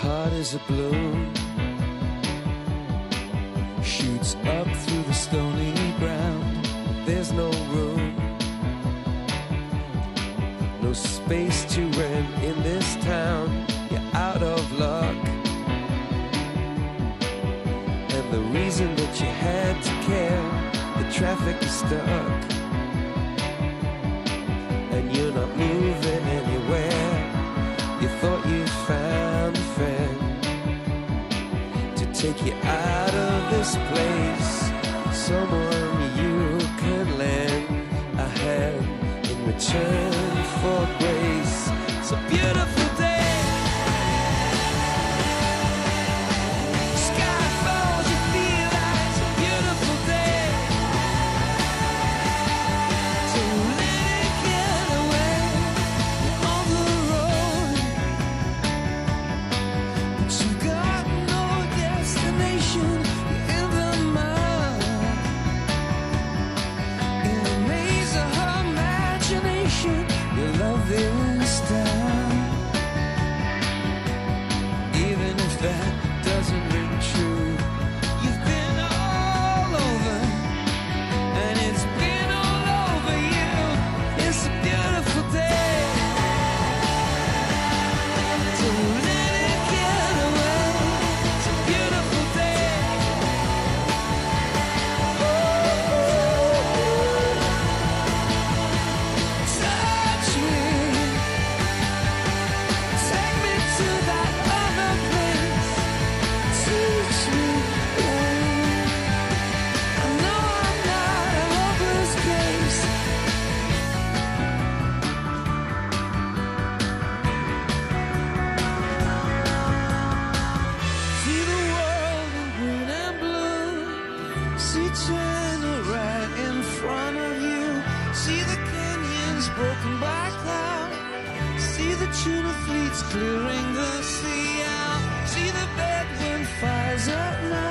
heart is a balloon, shoots up through the stony ground. There's no room, no space to rent in this town. You're out of luck, and the reason that you had to care, the traffic is stuck, and you're not moving anywhere. You thought you found a friend to take you out of this place, someone you can lend a hand in return for grace. It's a beautiful day. Sky falls, you feel like it's a beautiful day. So let it get away on the road, but you got no destination. You're in the mud, in the maze of her imagination. Your love is down, even if that doesn't ring true. You've been all over, and it's been all over you. It's a beautiful day. So let it get away. It's a beautiful day. Touch me, take me to that other place. Teach me, I know I'm not a hopeless case. See the world in green and blue. See China right in front of you. See the canyons broken by cloud. See the tuna fleets clearing the sea out. See the Bedouin fires at night.